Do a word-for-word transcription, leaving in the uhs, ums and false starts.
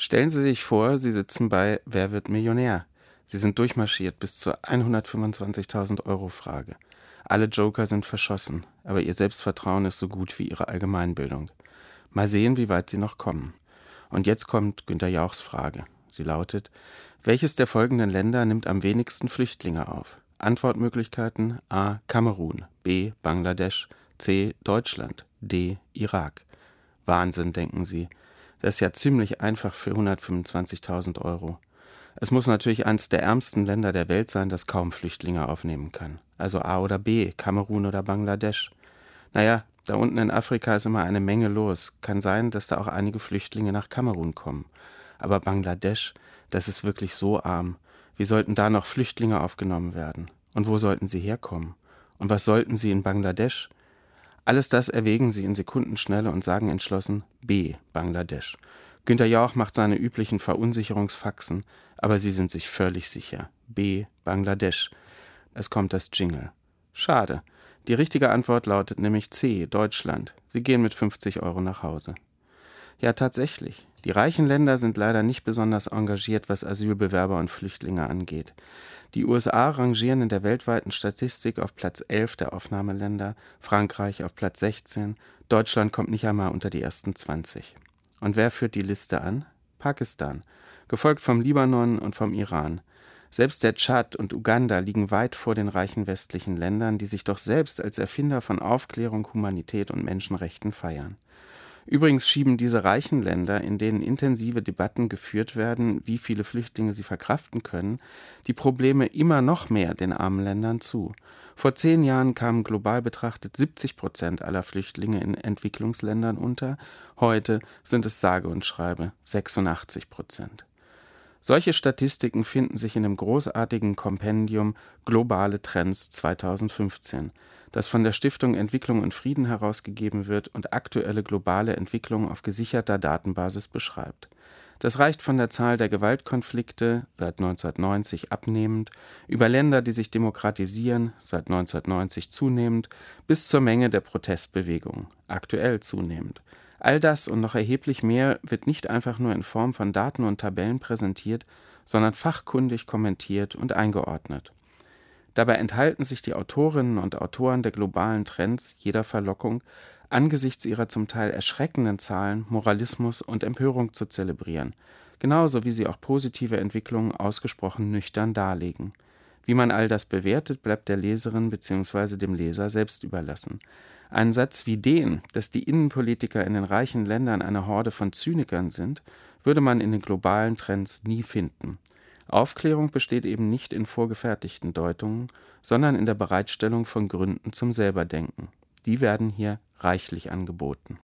Stellen Sie sich vor, Sie sitzen bei Wer wird Millionär? Sie sind durchmarschiert bis zur hundertfünfundzwanzigtausend Euro Frage. Alle Joker sind verschossen, aber Ihr Selbstvertrauen ist so gut wie Ihre Allgemeinbildung. Mal sehen, wie weit Sie noch kommen. Und jetzt kommt Günther Jauchs Frage. Sie lautet: Welches der folgenden Länder nimmt am wenigsten Flüchtlinge auf? Antwortmöglichkeiten: A. Kamerun, B. Bangladesch, C. Deutschland, D. Irak. Wahnsinn, denken Sie. Das ist ja ziemlich einfach für hundertfünfundzwanzigtausend Euro. Es muss natürlich eines der ärmsten Länder der Welt sein, das kaum Flüchtlinge aufnehmen kann. Also A oder B, Kamerun oder Bangladesch. Naja, da unten in Afrika ist immer eine Menge los. Kann sein, dass da auch einige Flüchtlinge nach Kamerun kommen. Aber Bangladesch, das ist wirklich so arm. Wie sollten da noch Flüchtlinge aufgenommen werden? Und wo sollten sie herkommen? Und was sollten sie in Bangladesch? Alles das erwägen sie in Sekundenschnelle und sagen entschlossen B, Bangladesch. Günther Jauch macht seine üblichen Verunsicherungsfaxen, aber sie sind sich völlig sicher. B, Bangladesch. Es kommt das Jingle. Schade. Die richtige Antwort lautet nämlich C, Deutschland. Sie gehen mit fünfzig Euro nach Hause. Ja, tatsächlich. Die reichen Länder sind leider nicht besonders engagiert, was Asylbewerber und Flüchtlinge angeht. Die U S A rangieren in der weltweiten Statistik auf Platz elf der Aufnahmeländer, Frankreich auf Platz sechzehn, Deutschland kommt nicht einmal unter die ersten zwanzig. Und wer führt die Liste an? Pakistan, gefolgt vom Libanon und vom Iran. Selbst der Tschad und Uganda liegen weit vor den reichen westlichen Ländern, die sich doch selbst als Erfinder von Aufklärung, Humanität und Menschenrechten feiern. Übrigens schieben diese reichen Länder, in denen intensive Debatten geführt werden, wie viele Flüchtlinge sie verkraften können, die Probleme immer noch mehr den armen Ländern zu. Vor zehn Jahren kamen global betrachtet siebzig Prozent aller Flüchtlinge in Entwicklungsländern unter, heute sind es sage und schreibe sechsundachtzig Prozent. Solche Statistiken finden sich in dem großartigen Kompendium Globale Trends zweitausendfünfzehn, das von der Stiftung Entwicklung und Frieden herausgegeben wird und aktuelle globale Entwicklung auf gesicherter Datenbasis beschreibt. Das reicht von der Zahl der Gewaltkonflikte, seit neunzehnhundertneunzig abnehmend, über Länder, die sich demokratisieren, seit neunzehnhundertneunzig zunehmend, bis zur Menge der Protestbewegungen, aktuell zunehmend. All das und noch erheblich mehr wird nicht einfach nur in Form von Daten und Tabellen präsentiert, sondern fachkundig kommentiert und eingeordnet. Dabei enthalten sich die Autorinnen und Autoren der globalen Trends jeder Verlockung, angesichts ihrer zum Teil erschreckenden Zahlen Moralismus und Empörung zu zelebrieren, genauso wie sie auch positive Entwicklungen ausgesprochen nüchtern darlegen. Wie man all das bewertet, bleibt der Leserin bzw. dem Leser selbst überlassen. Einen Satz wie den, dass die Innenpolitiker in den reichen Ländern eine Horde von Zynikern sind, würde man in den globalen Trends nie finden. Aufklärung besteht eben nicht in vorgefertigten Deutungen, sondern in der Bereitstellung von Gründen zum Selberdenken. Die werden hier reichlich angeboten.